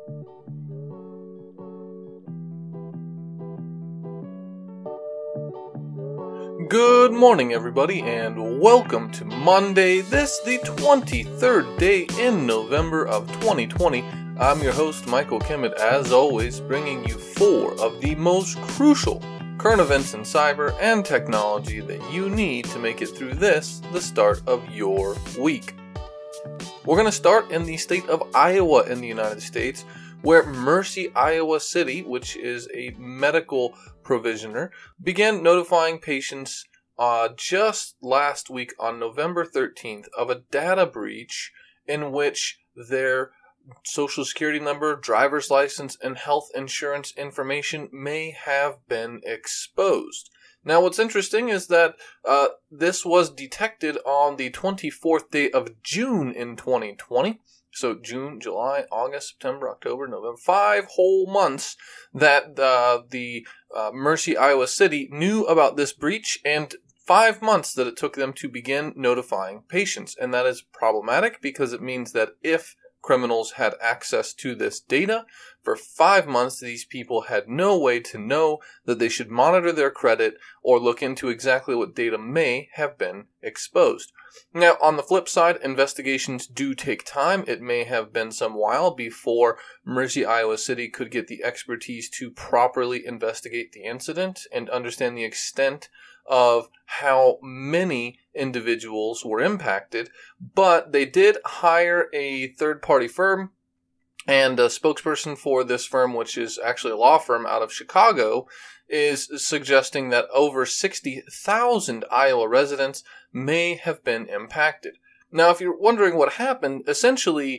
Good morning, everybody, and welcome to Monday, this the 23rd day in November of 2020. I'm your host, Michael Kimmett, as always, bringing you 4 of the most crucial current events in cyber and technology that you need to make it through this, the start of your week. We're going to start in the state of Iowa in the United States, where Mercy, Iowa City, which is a medical provisioner, began notifying patients just last week on November 13th of a data breach in which their social security number, driver's license, and health insurance information may have been exposed. Now, what's interesting is that this was detected on the 24th day of June in 2020. So June, July, August, September, October, November, 5 whole months that the Mercy, Iowa City knew about this breach, and 5 months that it took them to begin notifying patients. And that is problematic because it means that if criminals had access to this data, for 5 months these people had no way to know that they should monitor their credit or look into exactly what data may have been exposed. Now, on the flip side, investigations do take time. It may have been some while before Mercy, Iowa City could get the expertise to properly investigate the incident and understand the extent of how many individuals were impacted, but they did hire a third-party firm, and a spokesperson for this firm, which is actually a law firm out of Chicago, is suggesting that over 60,000 Iowa residents may have been impacted. Now, if you're wondering what happened, essentially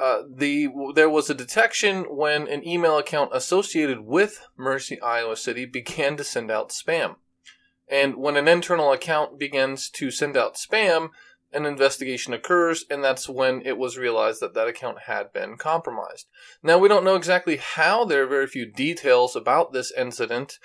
there was a detection when an email account associated with Mercy, Iowa City began to send out spam. And when an internal account begins to send out spam, an investigation occurs, and that's when it was realized that that account had been compromised. Now, we don't know exactly how. There are very few details about this incident,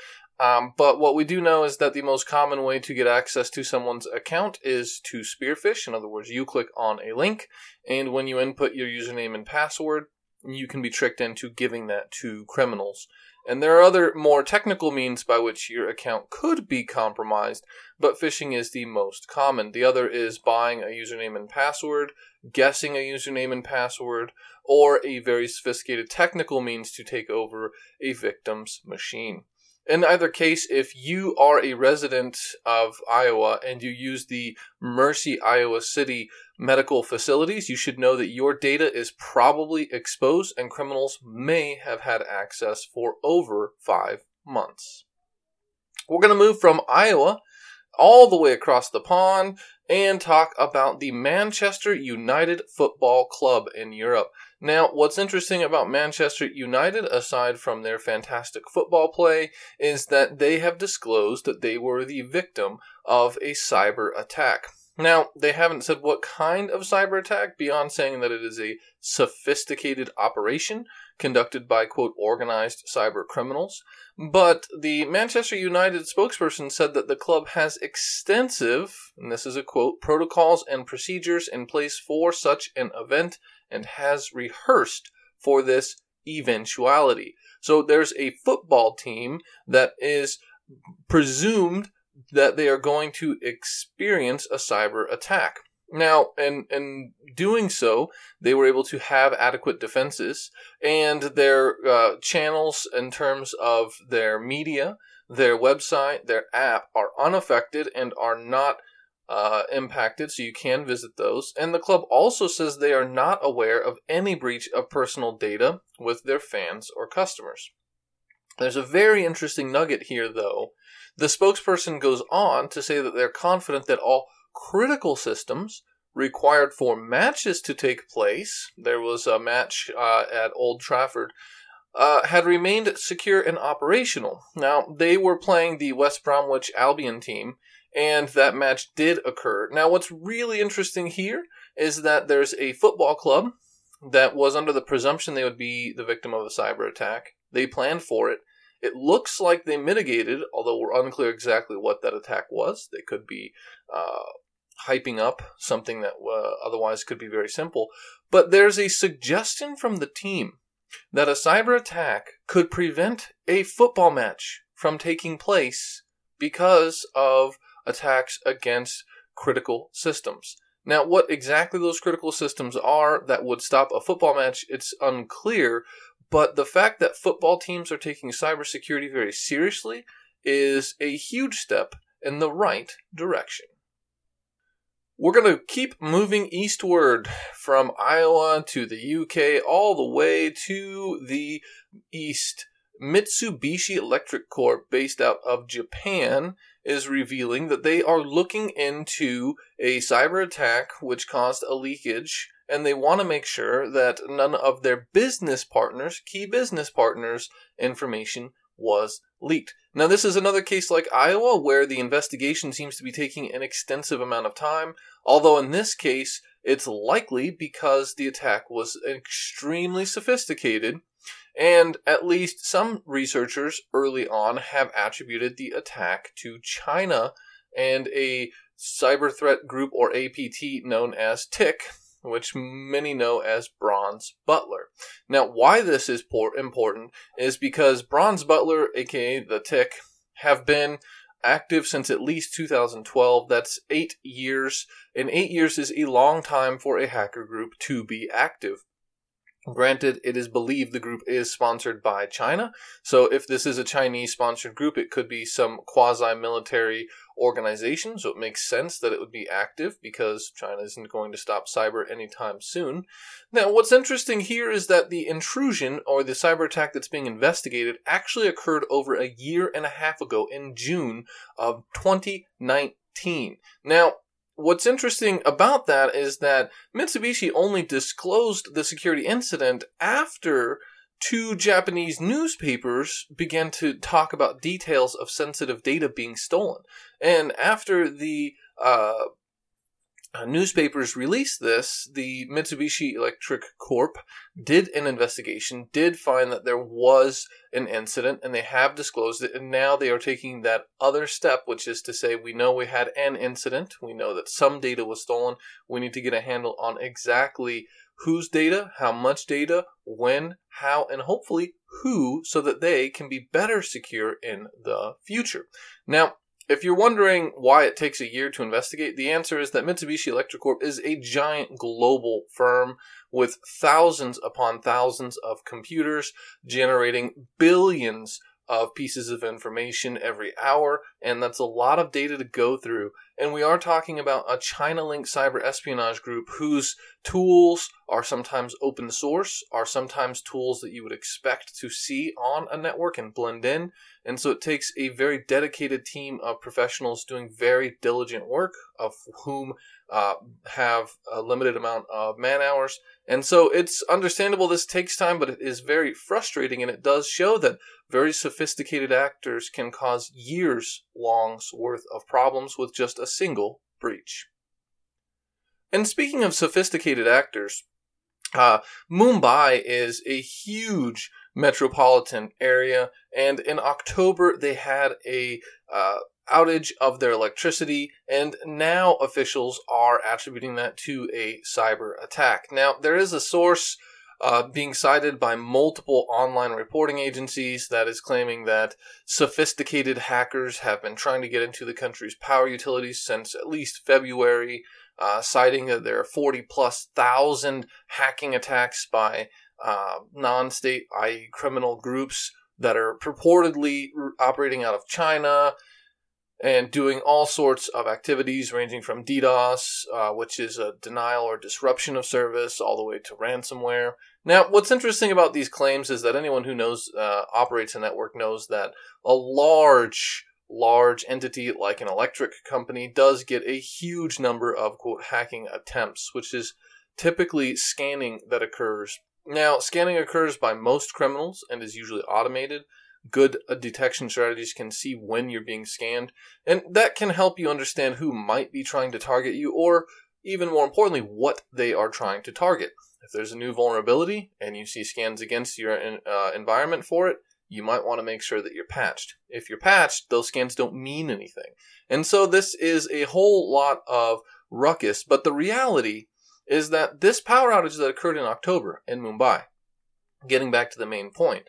but what we do know is that the most common way to get access to someone's account is to spearfish. In other words, you click on a link, and when you input your username and password, you can be tricked into giving that to criminals. And there are other more technical means by which your account could be compromised, but phishing is the most common. The other is buying a username and password, guessing a username and password, or a very sophisticated technical means to take over a victim's machine. In either case, if you are a resident of Iowa and you use the Mercy, Iowa City medical facilities, you should know that your data is probably exposed and criminals may have had access for over 5 months. We're going to move from Iowa all the way across the pond and talk about the Manchester United Football Club in Europe. Now, what's interesting about Manchester United, aside from their fantastic football play, is that they have disclosed that they were the victim of a cyber attack. Now, they haven't said what kind of cyber attack, beyond saying that it is a sophisticated operation conducted by, quote, organized cyber criminals. But the Manchester United spokesperson said that the club has extensive, and this is a quote, protocols and procedures in place for such an event and has rehearsed for this eventuality. So there's a football team that is presumed that they are going to experience a cyber attack. Now, in doing so, they were able to have adequate defenses, and their channels in terms of their media, their website, their app are unaffected and are not impacted, so you can visit those. And the club also says they are not aware of any breach of personal data with their fans or customers. There's a very interesting nugget here, though. The spokesperson goes on to say that they're confident that all critical systems required for matches to take place, there was a match at Old Trafford, had remained secure and operational. Now, they were playing the West Bromwich Albion team, and that match did occur. Now, what's really interesting here is that there's a football club that was under the presumption they would be the victim of a cyber attack. They planned for it. It looks like they mitigated, although we're unclear exactly what that attack was. They could be hyping up something that otherwise could be very simple. But there's a suggestion from the team that a cyber attack could prevent a football match from taking place because of attacks against critical systems. Now, what exactly those critical systems are that would stop a football match, it's unclear, but the fact that football teams are taking cybersecurity very seriously is a huge step in the right direction. We're going to keep moving eastward from Iowa to the UK all the way to the east. Mitsubishi Electric Corp, based out of Japan, is revealing that they are looking into a cyber attack which caused a leakage, and they want to make sure that none of their business partners, key business partners, information was leaked. Now, this is another case like Iowa where the investigation seems to be taking an extensive amount of time, although in this case, it's likely because the attack was extremely sophisticated, and at least some researchers early on have attributed the attack to China and a cyber threat group, or APT, known as TIC, which many know as Bronze Butler. Now, why this is important is because Bronze Butler, aka the TIC, have been active since at least 2012. That's 8 years, and 8 years is a long time for a hacker group to be active. Granted, it is believed the group is sponsored by China, so if this is a Chinese-sponsored group, it could be some quasi-military organization, so it makes sense that it would be active because China isn't going to stop cyber anytime soon. Now, what's interesting here is that the intrusion, or the cyber attack that's being investigated, actually occurred over a year and a half ago in June of 2019. Now, what's interesting about that is that Mitsubishi only disclosed the security incident after 2 Japanese newspapers began to talk about details of sensitive data being stolen. And after the newspapers released this, the Mitsubishi Electric Corp did an investigation, did find that there was an incident, and they have disclosed it, and now they are taking that other step, which is to say, we know we had an incident, we know that some data was stolen, we need to get a handle on exactly whose data, how much data, when, how, and hopefully who, so that they can be better secure in the future. Now, if you're wondering why it takes a year to investigate, the answer is that Mitsubishi Electric Corp is a giant global firm with thousands upon thousands of computers generating billions of pieces of information every hour, and that's a lot of data to go through. And we are talking about a China-linked cyber espionage group whose tools are sometimes open source, are sometimes tools that you would expect to see on a network and blend in. And so it takes a very dedicated team of professionals doing very diligent work, of whom have a limited amount of man hours. And so it's understandable this takes time, but it is very frustrating, and it does show that very sophisticated actors can cause years-long worth of problems with just a single breach. And speaking of sophisticated actors, Mumbai is a huge metropolitan area, and in October they had a outage of their electricity, and now officials are attributing that to a cyber attack. Now, there is a source being cited by multiple online reporting agencies that is claiming that sophisticated hackers have been trying to get into the country's power utilities since at least February, citing that there are 40,000+ hacking attacks by non-state, i.e. criminal groups that are purportedly operating out of China and doing all sorts of activities ranging from DDoS, which is a denial or disruption of service, all the way to ransomware. Now, what's interesting about these claims is that anyone who knows operates a network knows that a large entity like an electric company does get a huge number of, quote, hacking attempts, which is typically scanning that occurs. Now, scanning occurs by most criminals and is usually automated. Good detection strategies can see when you're being scanned, and that can help you understand who might be trying to target you, or even more importantly, what they are trying to target. If there's a new vulnerability and you see scans against your environment for it, you might want to make sure that you're patched. If you're patched, those scans don't mean anything. And so this is a whole lot of ruckus, but the reality is that this power outage that occurred in October in Mumbai getting back to the main point,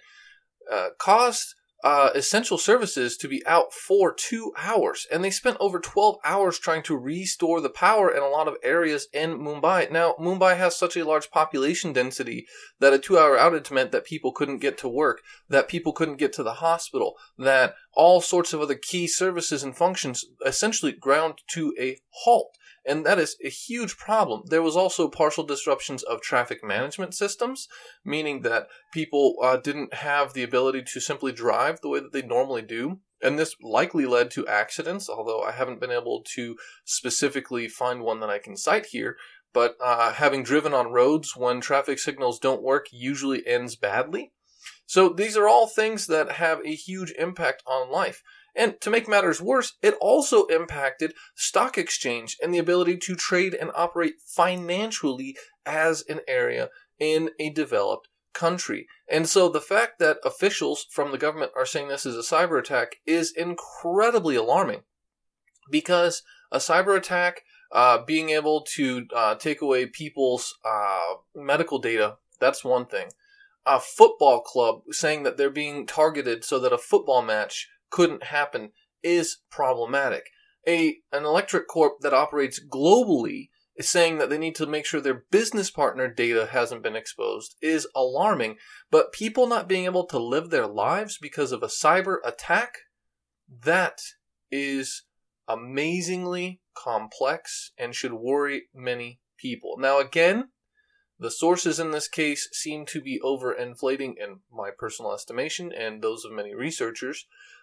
caused essential services to be out for 2 hours, and they spent over 12 hours trying to restore the power in a lot of areas in Mumbai. Now, Mumbai has such a large population density that a 2-hour outage meant that people couldn't get to work, that people couldn't get to the hospital, that all sorts of other key services and functions essentially ground to a halt. And that is a huge problem. There was also partial disruptions of traffic management systems, meaning that people didn't have the ability to simply drive the way that they normally do. And this likely led to accidents, although I haven't been able to specifically find one that I can cite here. But having driven on roads when traffic signals don't work usually ends badly. So these are all things that have a huge impact on life. And to make matters worse, it also impacted stock exchange and the ability to trade and operate financially as an area in a developed country. And so the fact that officials from the government are saying this is a cyber attack is incredibly alarming, because a cyber attack, being able to take away people's medical data, that's one thing. A football club saying that they're being targeted so that a football match couldn't happen is problematic. An electric corp that operates globally is saying that they need to make sure their business partner data hasn't been exposed is alarming. But people not being able to live their lives because of a cyber attack, that is amazingly complex and should worry many people. Now again, the sources in this case seem to be overinflating, in my personal estimation and those of many researchers,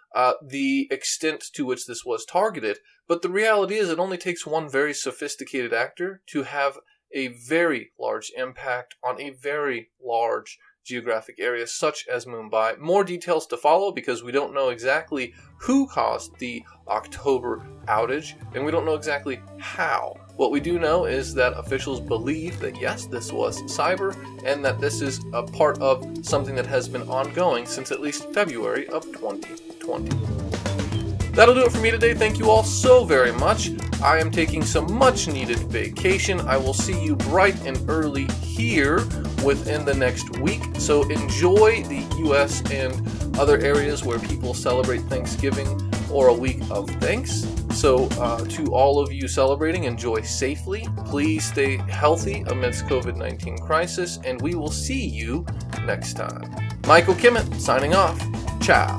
the extent to which this was targeted. But the reality is it only takes one very sophisticated actor to have a very large impact on a very large geographic area such as Mumbai. More details to follow, because we don't know exactly who caused the October outage, and we don't know exactly how. What we do know is that officials believe that yes, this was cyber, and that this is a part of something that has been ongoing since at least February of 2020. That'll do it for me today. Thank you all so very much. I am taking some much needed vacation. I will see you bright and early here within the next week. So enjoy the US and other areas where people celebrate Thanksgiving or a week of thanks. So to all of you celebrating, enjoy safely. Please stay healthy amidst COVID-19 crisis, and we will see you next time. Michael Kimmett signing off. Ciao.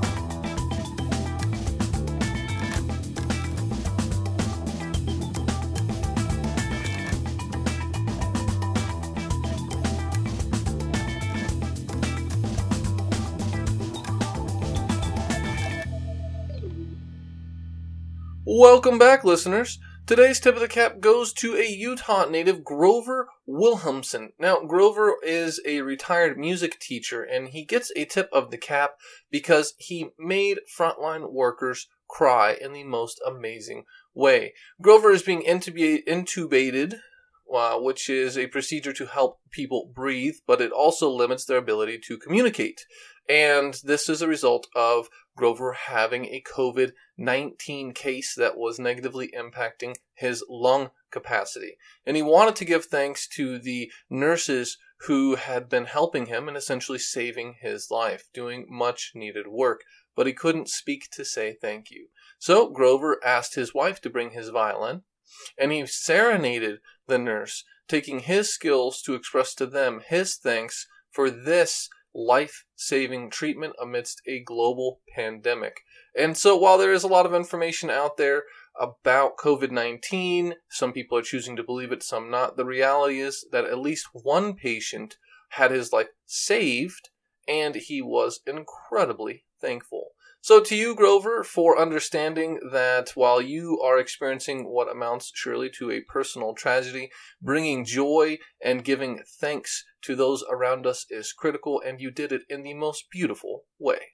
Welcome back, listeners. Today's tip of the cap goes to a Utah native, Grover Wilhelmsen. Now, Grover is a retired music teacher, and he gets a tip of the cap because he made frontline workers cry in the most amazing way. Grover is being intubated, which is a procedure to help people breathe, but it also limits their ability to communicate. And this is a result of Grover having a COVID-19 case that was negatively impacting his lung capacity. And he wanted to give thanks to the nurses who had been helping him and essentially saving his life, doing much needed work, but he couldn't speak to say thank you. So Grover asked his wife to bring his violin, and he serenaded the nurse, taking his skills to express to them his thanks for this life-saving treatment amidst a global pandemic. And so while there is a lot of information out there about COVID-19, some people are choosing to believe it, some not, the reality is that at least one patient had his life saved, and he was incredibly thankful. So to you, Grover, for understanding that while you are experiencing what amounts surely to a personal tragedy, bringing joy and giving thanks to those around us is critical, and you did it in the most beautiful way.